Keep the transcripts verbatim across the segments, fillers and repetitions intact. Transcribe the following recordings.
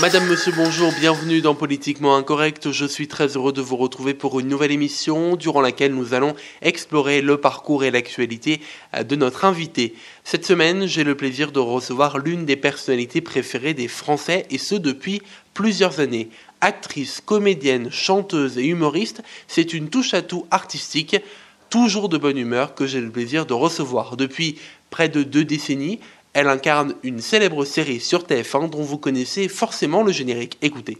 Madame, monsieur, bonjour, bienvenue dans Politiquement Incorrect. Je suis très heureux de vous retrouver pour une nouvelle émission durant laquelle nous allons explorer le parcours et l'actualité de notre invité. Cette semaine, j'ai le plaisir de recevoir l'une des personnalités préférées des Français et ce depuis plusieurs années. Actrice, comédienne, chanteuse et humoriste, c'est une touche-à-tout artistique, toujours de bonne humeur, que j'ai le plaisir de recevoir. Depuis près de deux décennies, elle incarne une célèbre série sur T F un dont vous connaissez forcément le générique. Écoutez.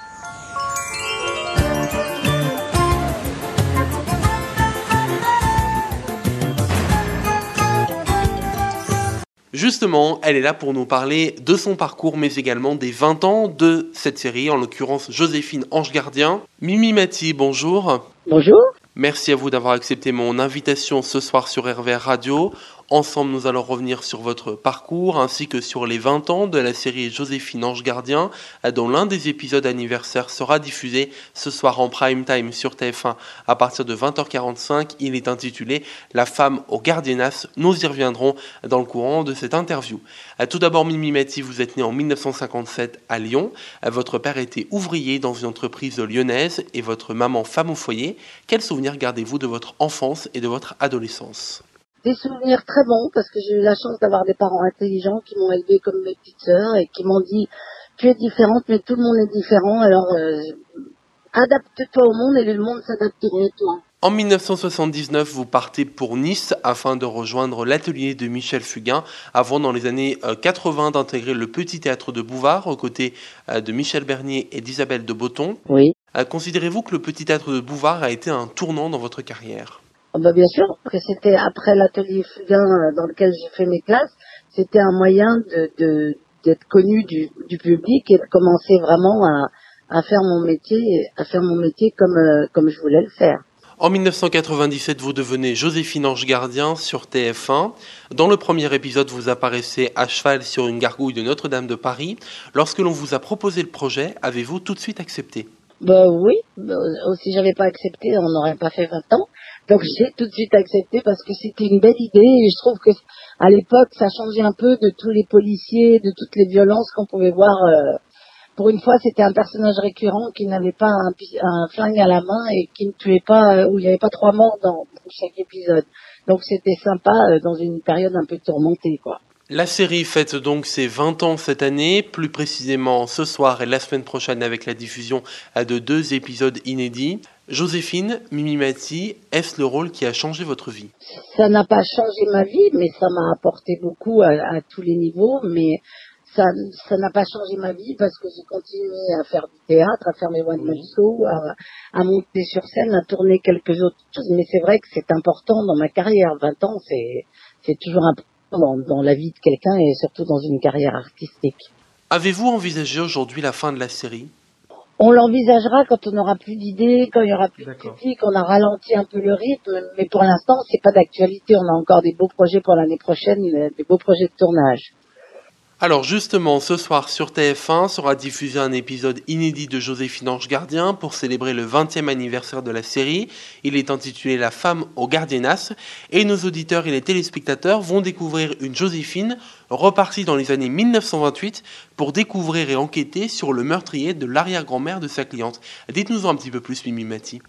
Justement, elle est là pour nous parler de son parcours, mais également des vingt ans de cette série, en l'occurrence Joséphine Ange Gardien. Mimi Mati, bonjour. Bonjour. Merci à vous d'avoir accepté mon invitation ce soir sur R V R Radio. Ensemble, nous allons revenir sur votre parcours ainsi que sur les vingt ans de la série Joséphine Ange Gardien, dont l'un des épisodes anniversaires sera diffusé ce soir en prime time sur T F un à partir de vingt heures quarante-cinq. Il est intitulé « La femme au gardiennage ». Nous y reviendrons dans le courant de cette interview. Tout d'abord, Mimi Mati, vous êtes née en mille neuf cent cinquante-sept à Lyon. Votre père était ouvrier dans une entreprise lyonnaise et votre maman femme au foyer. Quels souvenirs gardez-vous de votre enfance et de votre adolescence ? Des souvenirs très bons parce que j'ai eu la chance d'avoir des parents intelligents qui m'ont élevée comme mes petites sœurs et qui m'ont dit tu es différente mais tout le monde est différent alors euh, adapte-toi au monde et le monde s'adaptera à toi. En mille neuf cent soixante-dix-neuf, vous partez pour Nice afin de rejoindre l'atelier de Michel Fugain avant dans les années quatre-vingts d'intégrer le Petit Théâtre de Bouvard aux côtés de Michel Bernier et d'Isabelle de Botton. Oui. Considérez-vous que le Petit Théâtre de Bouvard a été un tournant dans votre carrière ? Oh bah bien sûr, parce que c'était après l'atelier Fugain dans lequel j'ai fait mes classes, c'était un moyen de, de d'être connu du, du public et de commencer vraiment à, à faire mon métier, à faire mon métier comme euh, comme je voulais le faire. En mille neuf cent quatre-vingt-dix-sept, vous devenez Joséphine Ange Gardien sur T F un. Dans le premier épisode, vous apparaissez à cheval sur une gargouille de Notre-Dame de Paris. Lorsque l'on vous a proposé le projet, avez-vous tout de suite accepté ? Bah oui, bah, si j'avais pas accepté, on n'aurait pas fait vingt ans. Donc j'ai tout de suite accepté parce que c'était une belle idée et je trouve que à l'époque ça changeait un peu de tous les policiers, de toutes les violences qu'on pouvait voir. Euh, pour une fois, c'était un personnage récurrent qui n'avait pas un, un flingue à la main et qui ne tuait pas, où il n'y avait pas trois morts dans chaque épisode. Donc c'était sympa euh, dans une période un peu tourmentée, quoi. La série fête donc ses vingt ans cette année, plus précisément ce soir et la semaine prochaine avec la diffusion de deux épisodes inédits. Joséphine, Mimi Mati, est-ce le rôle qui a changé votre vie ? Ça n'a pas changé ma vie, mais ça m'a apporté beaucoup à, à tous les niveaux, mais ça ça n'a pas changé ma vie parce que j'ai continué à faire du théâtre, à faire mes one-man shows, à, à monter sur scène, à tourner quelques autres choses, mais c'est vrai que c'est important dans ma carrière. vingt ans, c'est, c'est toujours important. Dans, dans la vie de quelqu'un et surtout dans une carrière artistique. Avez-vous envisagé aujourd'hui la fin de la série ? On l'envisagera quand on n'aura plus d'idées, quand il y aura plus de public, on a ralenti un peu le rythme, mais pour l'instant c'est pas d'actualité, on a encore des beaux projets pour l'année prochaine, des beaux projets de tournage. Alors justement, ce soir sur T F un sera diffusé un épisode inédit de Joséphine Ange Gardien pour célébrer le vingtième anniversaire de la série. Il est intitulé « La femme au gardiennage » et nos auditeurs et les téléspectateurs vont découvrir une Joséphine repartie dans les années mille neuf cent vingt-huit pour découvrir et enquêter sur le meurtrier de l'arrière-grand-mère de sa cliente. Dites-nous un petit peu plus, Mimi Mati.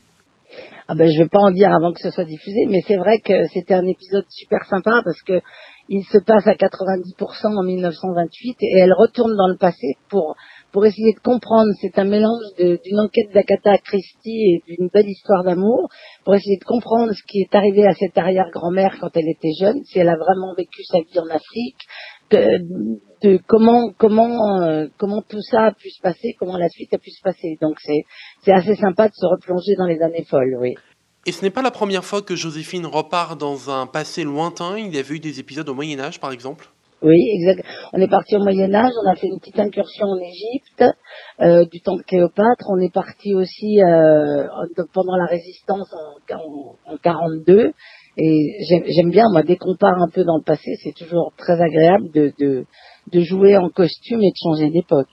Ah ben, je vais pas en dire avant que ce soit diffusé, mais c'est vrai que c'était un épisode super sympa parce que il se passe à quatre-vingt-dix pour cent en mille neuf cent vingt-huit et elle retourne dans le passé pour pour essayer de comprendre. C'est un mélange de, d'une enquête d'Agatha Christie et d'une belle histoire d'amour pour essayer de comprendre ce qui est arrivé à cette arrière-grand-mère quand elle était jeune, si elle a vraiment vécu sa vie en Afrique, de, de comment comment euh, comment tout ça a pu se passer, comment la suite a pu se passer. Donc c'est c'est assez sympa de se replonger dans les années folles, oui. Et ce n'est pas la première fois que Joséphine repart dans un passé lointain. Il y avait eu des épisodes au Moyen-Âge, par exemple. Oui, exact. On est parti au Moyen-Âge, on a fait une petite incursion en Égypte, euh, du temps de Cléopâtre. On est parti aussi euh, pendant la Résistance en, en, en quarante-deux. Et j'aime, j'aime bien, moi, dès qu'on part un peu dans le passé, c'est toujours très agréable de, de, de jouer en costume et de changer d'époque.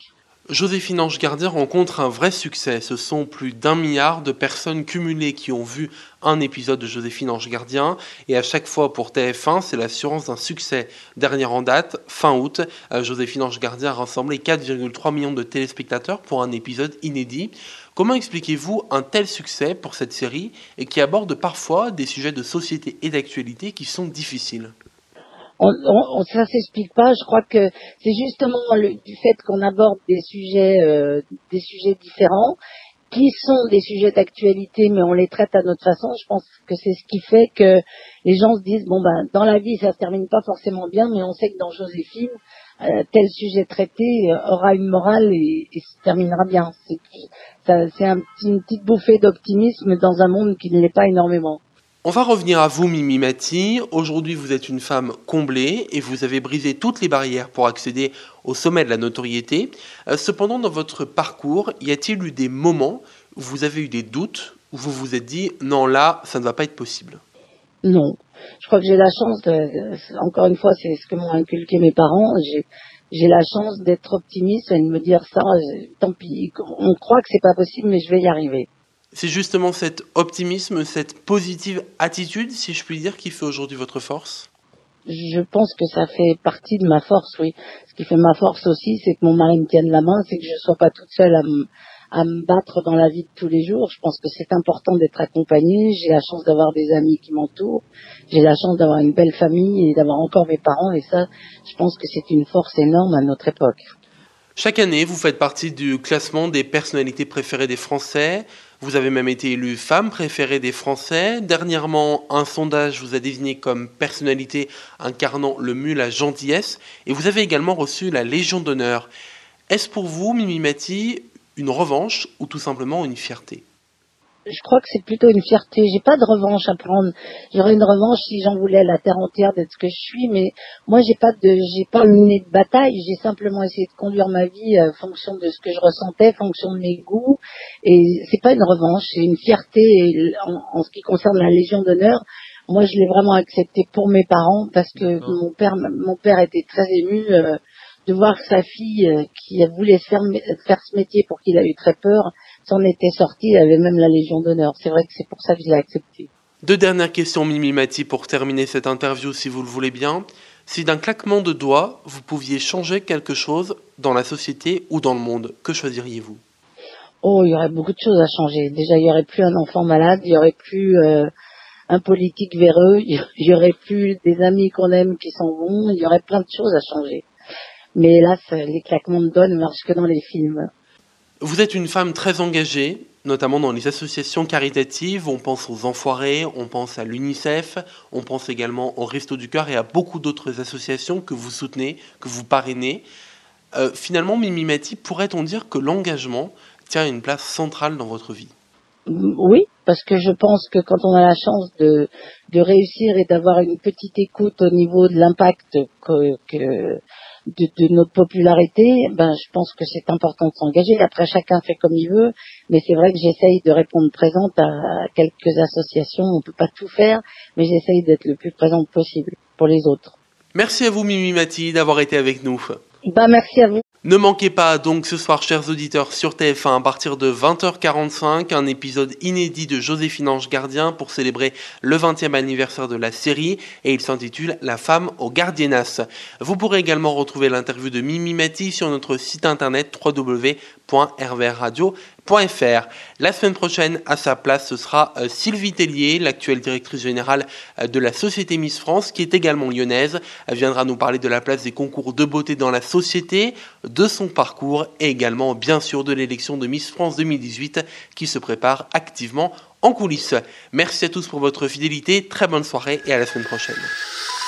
Joséphine Ange Gardien rencontre un vrai succès. Ce sont plus d'un milliard de personnes cumulées qui ont vu un épisode de Joséphine Ange Gardien. Et à chaque fois pour T F un, c'est l'assurance d'un succès. Dernière en date, fin août, Joséphine Ange Gardien a rassemblé quatre virgule trois millions de téléspectateurs pour un épisode inédit. Comment expliquez-vous un tel succès pour cette série et qui aborde parfois des sujets de société et d'actualité qui sont difficiles ? On, on, ça s'explique pas. Je crois que c'est justement le, du fait qu'on aborde des sujets, euh, des sujets différents, qui sont des sujets d'actualité, mais on les traite à notre façon. Je pense que c'est ce qui fait que les gens se disent bon ben dans la vie ça se termine pas forcément bien, mais on sait que dans Joséphine euh, tel sujet traité euh, aura une morale et, et se terminera bien. C'est, ça, c'est un petit, une petite bouffée d'optimisme dans un monde qui ne l'est pas énormément. On va revenir à vous, Mimi Mati. Aujourd'hui, vous êtes une femme comblée et vous avez brisé toutes les barrières pour accéder au sommet de la notoriété. Euh, cependant, dans votre parcours, y a-t-il eu des moments où vous avez eu des doutes, où vous vous êtes dit « non, là, ça ne va pas être possible ». Non. Je crois que j'ai la chance, de, encore une fois, c'est ce que m'ont inculqué mes parents, j'ai, j'ai la chance d'être optimiste et de me dire ça, tant pis, on croit que c'est pas possible, mais je vais y arriver. C'est justement cet optimisme, cette positive attitude, si je puis dire, qui fait aujourd'hui votre force ? Je pense que ça fait partie de ma force, oui. Ce qui fait ma force aussi, c'est que mon mari me tienne la main, c'est que je sois pas toute seule à me, à me battre dans la vie de tous les jours. Je pense que c'est important d'être accompagnée. J'ai la chance d'avoir des amis qui m'entourent. J'ai la chance d'avoir une belle famille et d'avoir encore mes parents. Et ça, je pense que c'est une force énorme à notre époque. Chaque année, vous faites partie du classement des personnalités préférées des Français. Vous avez même été élue femme préférée des Français. Dernièrement, un sondage vous a désigné comme personnalité incarnant le mieux la gentillesse. Et vous avez également reçu la Légion d'honneur. Est-ce pour vous, Mimi Mati, une revanche ou tout simplement une fierté ? Je crois que c'est plutôt une fierté. J'ai pas de revanche à prendre. J'aurais une revanche si j'en voulais à la terre entière d'être ce que je suis, mais moi j'ai pas de, j'ai pas mené de bataille. J'ai simplement essayé de conduire ma vie en fonction de ce que je ressentais, en fonction de mes goûts. Et c'est pas une revanche, c'est une fierté. Et en, en ce qui concerne la Légion d'honneur, moi je l'ai vraiment accepté pour mes parents parce que D'accord. mon père, mon père était très ému euh, de voir que sa fille euh, qui voulait faire, faire ce métier pour qu'il a eu très peur, s'en était sortie, il avait même la Légion d'honneur. C'est vrai que c'est pour ça que je l'ai accepté. Deux dernières questions, Mimi Mati, pour terminer cette interview, si vous le voulez bien. Si d'un claquement de doigts, vous pouviez changer quelque chose dans la société ou dans le monde, que choisiriez-vous ? Oh, il y aurait beaucoup de choses à changer. Déjà, il y aurait plus un enfant malade, il y aurait plus euh, un politique véreux, il y aurait plus des amis qu'on aime qui s'en vont, il y aurait plein de choses à changer. Mais hélas, les claquements de doigts ne marchent que dans les films. Vous êtes une femme très engagée, notamment dans les associations caritatives. On pense aux Enfoirés, on pense à l'UNICEF, on pense également au Resto du Cœur et à beaucoup d'autres associations que vous soutenez, que vous parrainez. Euh, finalement, Mimi Mati, pourrait-on dire que l'engagement tient une place centrale dans votre vie ? Oui, parce que je pense que quand on a la chance de, de réussir et d'avoir une petite écoute au niveau de l'impact que... que De, de notre popularité, ben je pense que c'est important de s'engager. Après, chacun fait comme il veut, mais c'est vrai que j'essaye de répondre présente à, à quelques associations. On peut pas tout faire, mais j'essaye d'être le plus présente possible pour les autres. Merci à vous, Mimi Mati, d'avoir été avec nous. Ben merci à vous. Ne manquez pas donc ce soir, chers auditeurs, sur T F un à partir de vingt heures quarante-cinq, un épisode inédit de Joséphine Ange Gardien pour célébrer le vingtième anniversaire de la série et il s'intitule La femme au gardiennage. Vous pourrez également retrouver l'interview de Mimi Mati sur notre site internet w w w point r v r radio point f r. La semaine prochaine, à sa place, ce sera Sylvie Tellier, l'actuelle directrice générale de la Société Miss France, qui est également lyonnaise. Elle viendra nous parler de la place des concours de beauté dans la société, de son parcours et également, bien sûr, de l'élection de Miss France deux mille dix-huit qui se prépare activement en coulisses. Merci à tous pour votre fidélité, très bonne soirée et à la semaine prochaine.